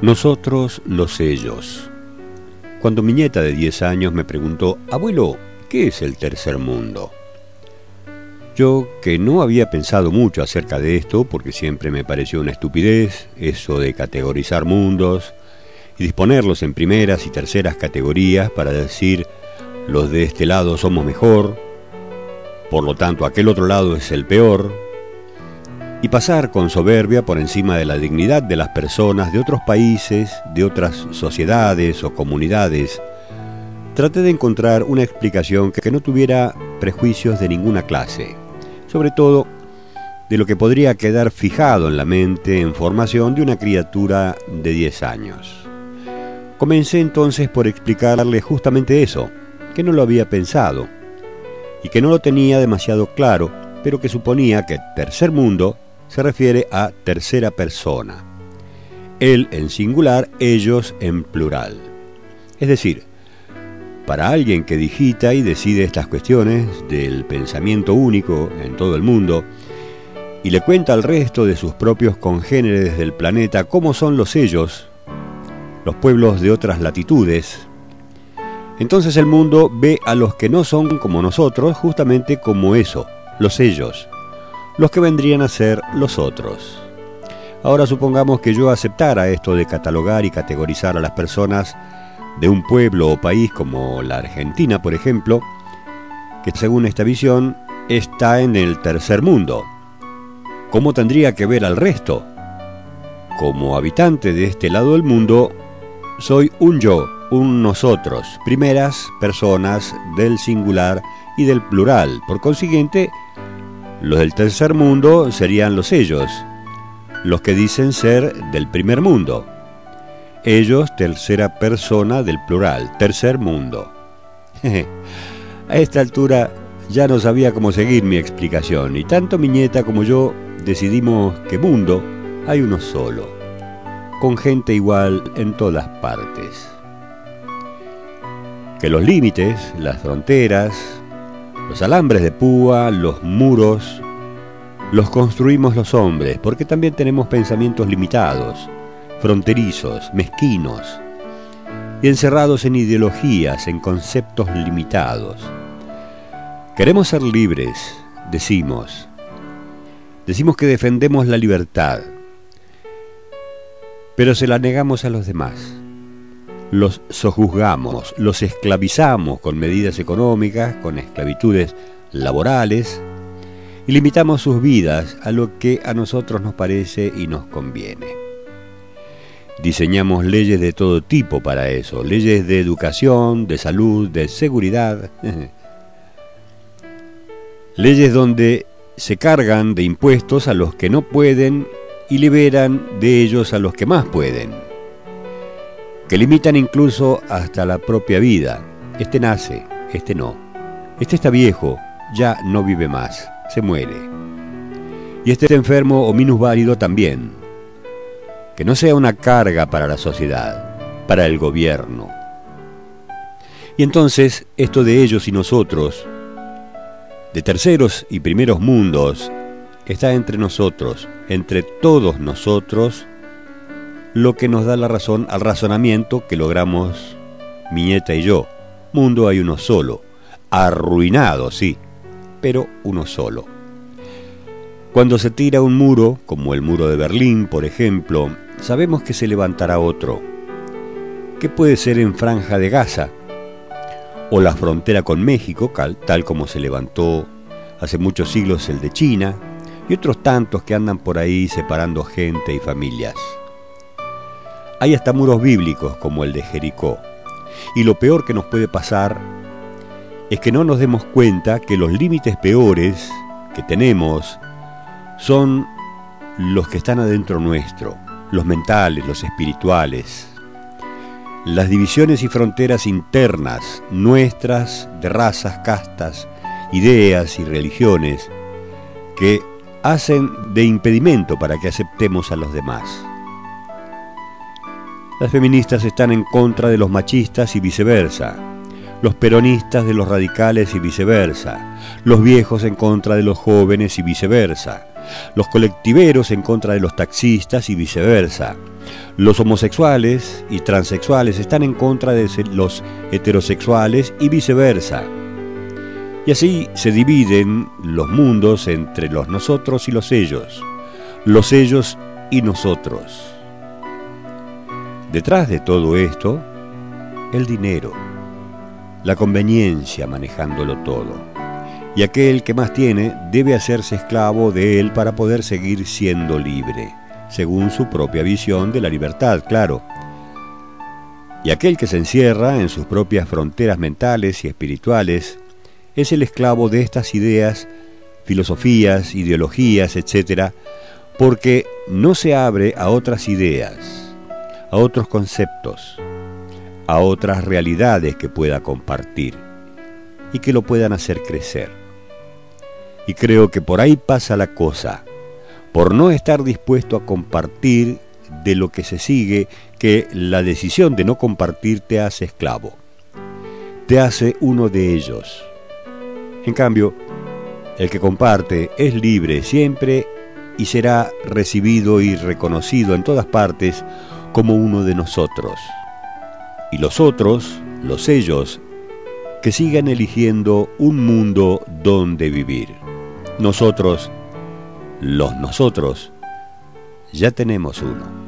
Nosotros los ellos. Cuando mi nieta de 10 años me preguntó: abuelo, ¿qué es el tercer mundo? Yo, que no había pensado mucho acerca de esto, porque siempre me pareció una estupidez eso de categorizar mundos y disponerlos en primeras y terceras categorías para decir los de este lado somos mejor, por lo tanto aquel otro lado es el peor, y pasar con soberbia por encima de la dignidad de las personas de otros países, de otras sociedades o comunidades, traté de encontrar una explicación que no tuviera prejuicios de ninguna clase, sobre todo de lo que podría quedar fijado en la mente en formación de una criatura de 10 años. Comencé entonces por explicarle justamente eso, que no lo había pensado, y que no lo tenía demasiado claro, pero que suponía que tercer mundo se refiere a tercera persona, él en singular, ellos en plural. Es decir, para alguien que digita y decide estas cuestiones del pensamiento único en todo el mundo y le cuenta al resto de sus propios congéneres del planeta cómo son los ellos, los pueblos de otras latitudes, entonces el mundo ve a los que no son como nosotros justamente como eso, los ellos, los que vendrían a ser los otros. Ahora supongamos que yo aceptara esto de catalogar y categorizar a las personas de un pueblo o país como la Argentina, por ejemplo, que según esta visión está en el tercer mundo. ¿Cómo tendría que ver al resto? Como habitante de este lado del mundo, soy un yo, un nosotros, primeras personas del singular y del plural. Por consiguiente, los del tercer mundo serían los ellos, los que dicen ser del primer mundo. Ellos, tercera persona del plural, tercer mundo. A esta altura ya no sabía cómo seguir mi explicación, y tanto mi nieta como yo decidimos que mundo hay uno solo, con gente igual en todas partes. Que los límites, las fronteras, los alambres de púa, los muros, los construimos los hombres, porque también tenemos pensamientos limitados, fronterizos, mezquinos, y encerrados en ideologías, en conceptos limitados. Queremos ser libres, decimos que defendemos la libertad, pero se la negamos a los demás. Los sojuzgamos, los esclavizamos con medidas económicas, con esclavitudes laborales, y limitamos sus vidas a lo que a nosotros nos parece y nos conviene. Diseñamos leyes de todo tipo para eso, leyes de educación, de salud, de seguridad, leyes donde se cargan de impuestos a los que no pueden y liberan de ellos a los que más pueden, que limitan incluso hasta la propia vida. Este nace, este no. Este está viejo, ya no vive más, se muere. Y este enfermo o minusválido también. Que no sea una carga para la sociedad, para el gobierno. Y entonces, esto de ellos y nosotros, de terceros y primeros mundos, está entre nosotros, entre todos nosotros, lo que nos da la razón al razonamiento que logramos mi nieta y yo. Mundo hay uno solo, arruinado, sí, pero uno solo. Cuando se tira un muro, como el muro de Berlín, por ejemplo, sabemos que se levantará otro, que puede ser en Franja de Gaza, o la frontera con México, tal como se levantó hace muchos siglos el de China, y otros tantos que andan por ahí separando gente y familias. Hay hasta muros bíblicos como el de Jericó. Y lo peor que nos puede pasar es que no nos demos cuenta que los límites peores que tenemos son los que están adentro nuestro, los mentales, los espirituales. Las divisiones y fronteras internas nuestras de razas, castas, ideas y religiones que hacen de impedimento para que aceptemos a los demás. Las feministas están en contra de los machistas y viceversa, los peronistas de los radicales y viceversa, los viejos en contra de los jóvenes y viceversa, los colectiveros en contra de los taxistas y viceversa. Los homosexuales y transexuales están en contra de los heterosexuales y viceversa. Y así se dividen los mundos entre los nosotros y los ellos y nosotros. Detrás de todo esto, el dinero, la conveniencia manejándolo todo. Y aquel que más tiene debe hacerse esclavo de él para poder seguir siendo libre, según su propia visión de la libertad, claro. Y aquel que se encierra en sus propias fronteras mentales y espirituales es el esclavo de estas ideas, filosofías, ideologías, etc., porque no se abre a otras ideas, a otros conceptos, a otras realidades que pueda compartir y que lo puedan hacer crecer. Y creo que por ahí pasa la cosa, por no estar dispuesto a compartir de lo que se sigue, que la decisión de no compartir te hace esclavo, te hace uno de ellos. En cambio, el que comparte es libre siempre y será recibido y reconocido en todas partes como uno de nosotros. Y los otros, los ellos, que sigan eligiendo un mundo donde vivir. Nosotros, los nosotros, ya tenemos uno.